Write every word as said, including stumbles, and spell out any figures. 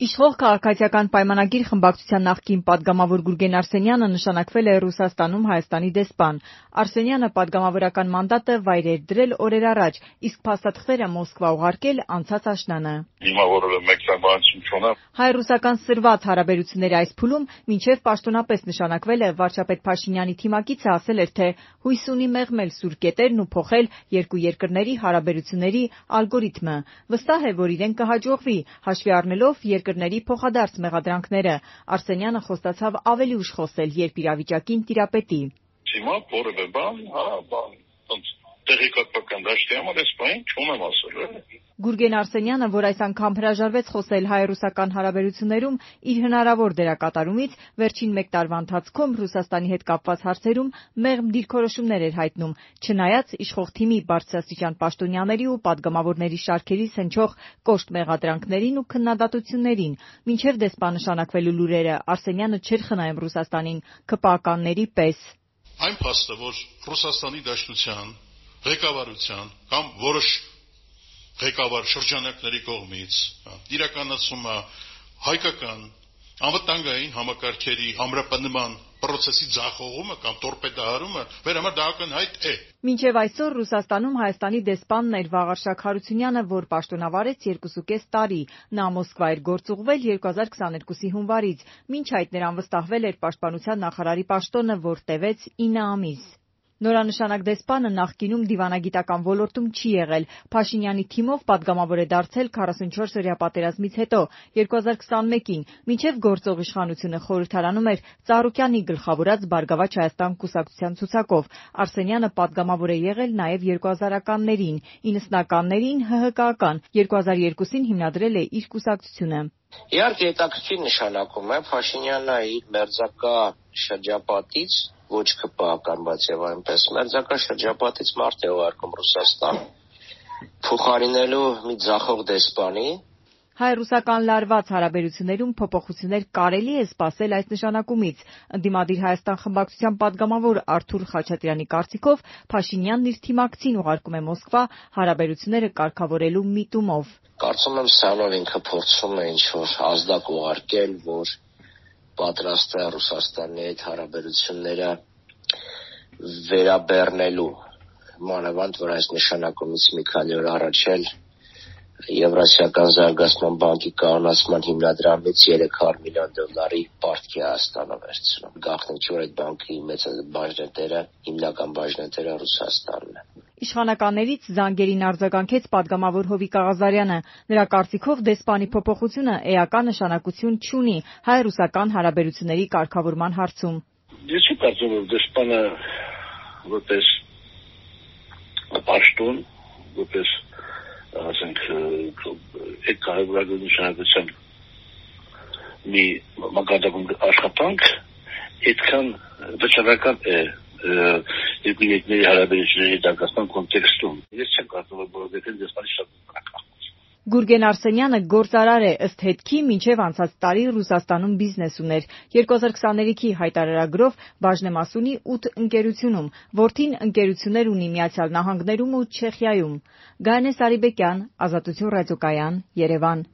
Իշխող քաղաքացիական պայմանագիր խմբակցության նախկին պատգամավոր Գուրգեն Արսենյանը նշանակվել է Ռուսաստանում Հայաստանի դեսպան։ Արսենյանը պատգամավորական մանդատը վայր էր դրել օրեր առաջ, իսկ փաստաթղթերը Մոսկվա ուղարկել անցած աշնանը։ Հիմա որ մեկ բանություն չունեմ։ Հայ-ռուսական սրված հարաբերությունների այս փուլում մինչև պաշտոնապես նշանակվել է վարչապետ Փաշինյանի թիմակիցը ասել էր, թե հույս ունի մեղմել սուր կետերն ու փոխել երկու երկրների հարաբերությունների ալգորիթմը։ Վստահ է, որ իրեն կհաջողվի, հաշվի առնելով երկրների փոխադարձ մեղադրանքները։ Արսենյանը խոստացավ ավելի ուշ խոսել, երբ իրավիճակին տիրապետի։ Հիմա որևէ բան, հա, բան, ոնց տեղեկատվական դաշտի համար այս բան չունեմ ասել։ Գուրգեն Արսենյանը, որ այս անգամ հրաժարվեց խոսել հայ-ռուսական հարաբերություններում իր հնարավոր դերակատարումից, վերջին մեկ տարվա ընթացքում Ռուսաստանի հետ կապված հարցերում մեղմ դիրքորոշումներ էր հայտնում, չնայած իշխող թիմի բարձրաստիճան պաշտոնյաների ու պատգամավորների շարքերից հնչող կոշտ մեղադրանքներին ու քննադատություններին։ Մինչև դեսպան նշանակվելու լուրերը Արսենյանը չէր խնայում Ռուսաստանին ՔՊԱ-կանների պես։ Այն փաստը, որ Ռուսաստանի Դաշնության ղեկավարության կամ որոշ ղեկավար շրջանակների կողմից իրականացում է հայկական անվտանգային համակարգերի ամրապնդման process-ի ձախողումը կամ տորպեդահարումը, մեր համար դա ակնհայտ է։ Մինչև այսօր Ռուսաստանում Հայաստանի դեսպանն էր Վաղարշակ Հարությունյանը, որ պաշտոնավարեց երկուսուկես տարի։ Նա Մոսկվա էր գործուղվել երկու հազար քսաներկուսի հունվարից, մինչ այդ նրան վստահվել էր պաշտպանության նախարարի պաշտոնը, որ տևեց ինը ամիս։ Նորանշանակ դեսպանը նախկինում դիվանագիտական ոլորտում չի եղել։ Փաշինյանի թիմով պատգամավոր է դարձել քառասունչորսօրյա պատերազմից հետո, երկու հազար քսանմեկին, մինչև գործող իշխանությունը խորհրդարանում էր Ծառուկյանի գլխավորած Բարգավաճ Հայաստան կուսակցության ցուցակով։ Արսենյանը պատգամավոր է եղել նաև երկու հազարականներին, իննսնականներին ՀՀԿ-ական, երկու հազար երկուսին հիմնադրել է իր կուսակցությունը։ Իհարկե հետաքրքիր նշանակում է Փաշինյանը իր մերձակա շրջապատից, ոչ ՔՊԱ-ական, բայց եւ այնպես մերձակա շրջապատից մարդ է ուղարկում Ռուսաստան, փոխարինելու մի ձախող դեսպանի։ Հայ-ռուսական լարված հարաբերություններում փոփոխություններ կարելի է սպասել այս նշանակումից։ Ընդդիմադիր Հայաստան խմբակցության պատգամավոր Արթուր Խաչատրյանի կարծիքով Փաշինյանն իր թիմակցին ուղարկում է Մոսկվա հարաբերությունները կարգավորելու միտումով։ Կարծում եմ սրանով ինքը փորձում է ինչ-որ ազդակ ուղարկել, որ պատրաստ է Ռուսաստանի հետ հարաբերությունները վերաբեռնելու, մանավանդ որ այս նշանակումից մի քանի օր առաջ էլ Եվրասիական զարգացման բանկի կանոնացման հիմնադրամից երեք հարյուր միլիոն դոլարի պարտքի Հայաստանը վերցնում։ Գաղտնիք չէ, որ այդ բանկի մեծ բաժնետերը, հիմնական բաժնետերը Ռուսաստանն է։ Իշխանականներից զանգերին արձագանքեց պատգամավոր Հովիկ Աղազարյանը։ Նրա կարծիքով դեսպանի փոփոխությունը էական նշանակություն չունի հայ-ռուսական հարաբերությունների կարգավորման հարցում։ Ես չկարծում եմ, որ դեսպանը որպես պաշտոն, որպես ասենք այդ կարևորագույն նշանակության մի մակարդակում աշխատանք այդքան վճռական է երկու երկրների հարաբերությունների զարգացման կոնտեքստում։ Ես չեմ կարծում, որ որովհետև դեսպանի շատ բնական։ Գուրգեն Արսենյանը գործարար է, ըստ հետքի մինչև անցած տարի Ռուսաստանում բիզնես ուներ։ երկու հազար քսաներիքի հայտարարագրով բաժնեմաս ունի ութ ընկերությունում, որդին ընկերություններ ունի Միացյալ Նահանգներում ու Չեխիայում։ Գայանե Սարիբեկյան, Ազատություն ռադիոկայան, Երևան։